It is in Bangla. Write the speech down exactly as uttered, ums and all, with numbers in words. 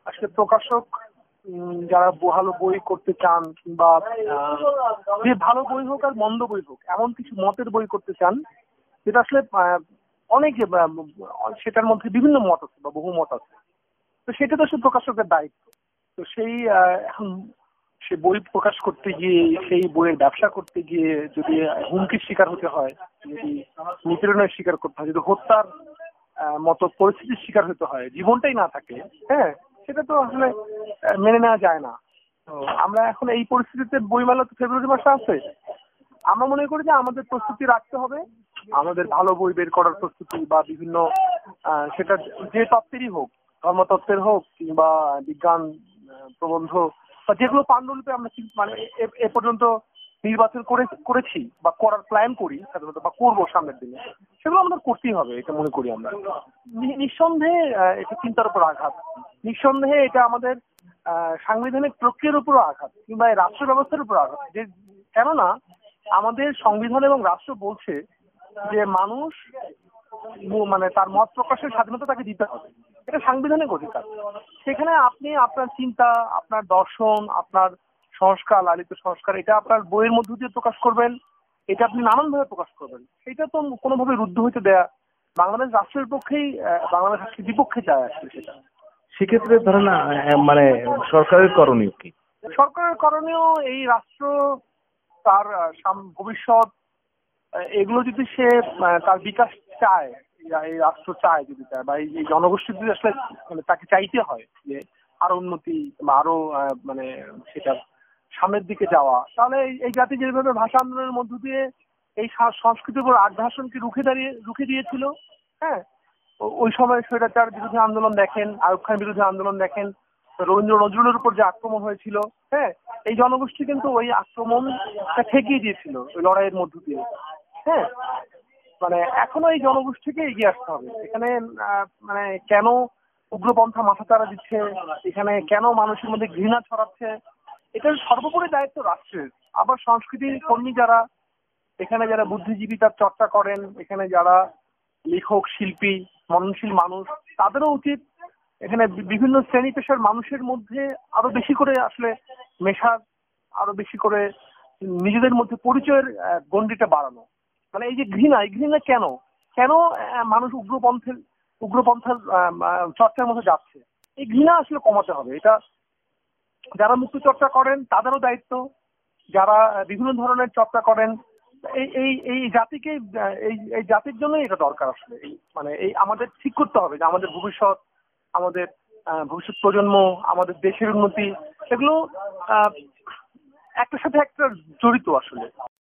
আসলে প্রকাশক যারা ভালো বই করতে চান কিংবা যে ভালো বই হোক আর মন্দ বই হোক এমন কিছু মতের বই করতে চান যেটা আসলে অনেক সেটার মধ্যে বিভিন্ন মত আছে বা বহু মত আছে, তো সেটা তো আসলে প্রকাশকের দায়িত্ব। তো সেই এখন সে বই প্রকাশ করতে গিয়ে সেই বইয়ের ব্যবসা করতে গিয়ে যদি হুমকির শিকার হতে হয়, যদি নিপীড়নের শিকার করতে হয়, যদি হত্যার মতো পরিস্থিতির শিকার হতে হয়, জীবনটাই না থাকে, হ্যাঁ সেটা তো আসলে মেনে নেওয়া যায় না। তো আমরা এখন এই পরিস্থিতিতে বইমেলা তো ফেব্রুয়ারি মাসে আছে, আমরা মনে করি যে আমাদের প্রস্তুতি রাখতে হবে, আমাদের ভালো বই বের করার প্রস্তুতি বা বিভিন্ন সেটা যে তত্ত্বেরই হোক, ধর্মতত্ত্বের হোক কিংবা বিজ্ঞান প্রবন্ধ বা যেগুলো পাণ্ডুলিপি আমরা মানে এ পর্যন্ত নির্বাচন করে করেছি বা করার প্ল্যান করি সাধারণত বা করবো সামনের দিনে, সেগুলো আমাদের করতেই হবে এটা মনে করি আমরা। নিঃসন্দেহে এটা চিন্তার উপর আঘাত, নিঃসন্দেহে এটা আমাদের সাংবিধানিক প্রক্রিয়ার উপর আঘাত কিংবা রাষ্ট্র ব্যবস্থার উপর আঘাত। যে কেননা আমাদের সংবিধান এবং রাষ্ট্র বলছে যে মানুষ মানে তার মত প্রকাশের স্বাধীনতা তাকে দিতে হবে, এটা সাংবিধানিক অধিকার। সেখানে আপনি আপনার চিন্তা, আপনার দর্শন, আপনার সংস্কার, লালিত সংস্কার, এটা আপনার বইয়ের মধ্য দিয়ে প্রকাশ করবেন, এটা আপনি নানানভাবে প্রকাশ করবেন, সেটা তো কোনোভাবে রুদ্ধ হইতে দেয়া বাংলাদেশ রাষ্ট্রের পক্ষেই, বাংলাদেশ রাষ্ট্রের বিপক্ষে যায় আসলে সেটা। সেক্ষেত্রে ধরেন মানে সরকারের করণীয় কি? সরকারের করণীয় এই রাষ্ট্র তার ভবিষ্যৎ এগুলো যদি সে তার বিকাশ চায়, এই রাষ্ট্র চায় যদি চায় বা এই জনগোষ্ঠী যদি আসলে মানে তাকে চাইতে হয় যে আরো উন্নতি বা আরো মানে সেটা সামনের দিকে যাওয়া, তাহলে এই জাতি যেভাবে ভাষা আন্দোলনের মধ্য দিয়ে এই সংস্কৃতির উপর আগ্রাসনকে রুখে দাঁড়িয়ে রুখে দিয়েছিল, হ্যাঁ ওই সময় স্বৈরাচার বিরোধী আন্দোলন দেখেন, আইয়ুব খান বিরোধী আন্দোলন দেখেন, রবীন্দ্র নজরুলের উপর যে আক্রমণ হয়েছিল, হ্যাঁ এই জনগোষ্ঠী কিন্তু ওই আক্রমণ ঠেকিয়ে দিয়েছিল ওই লড়াইয়ের মধ্য দিয়ে। হ্যাঁ মানে এখনো এই জনগোষ্ঠীকে এগিয়ে আসতে হবে। এখানে মানে কেন উগ্রপন্থা মাথা চাড়া দিচ্ছে, এখানে কেন মানুষের মধ্যে ঘৃণা ছড়াচ্ছে, এটার সর্বোপরি দায়িত্ব রাষ্ট্রের। আবার সংস্কৃতি কর্মী যারা এখানে, যারা বুদ্ধিজীবী তার চর্চা করেন, এখানে যারা লেখক, শিল্পী, মননশীল মানুষ, তাদেরও উচিত এখানে বিভিন্ন শ্রেণী পেশার মানুষের মধ্যে আরো বেশি করে আসলে মেশার, আরো বেশি করে নিজেদের মধ্যে পরিচয়ের গণ্ডিটা বাড়ানো। মানে এই যে ঘৃণা, এই ঘৃণা কেন কেন মানুষ উগ্রপন্থের উগ্রপন্থার চর্চার মধ্যে যাচ্ছে, এই ঘৃণা আসলে কমাতে হবে। এটা যারা মুক্তি চর্চা করেন তাদেরও দায়িত্ব, যারা বিভিন্ন ধরনের চর্চা করেন, এই এই এই জাতিকে এই এই জাতির জন্যই এটা দরকার আসলে। এই মানে এই আমাদের ঠিক করতে হবে যে আমাদের ভবিষ্যৎ, আমাদের ভবিষ্যৎ প্রজন্ম, আমাদের দেশের উন্নতি, এগুলো একটার সাথে একটা জড়িত আসলে।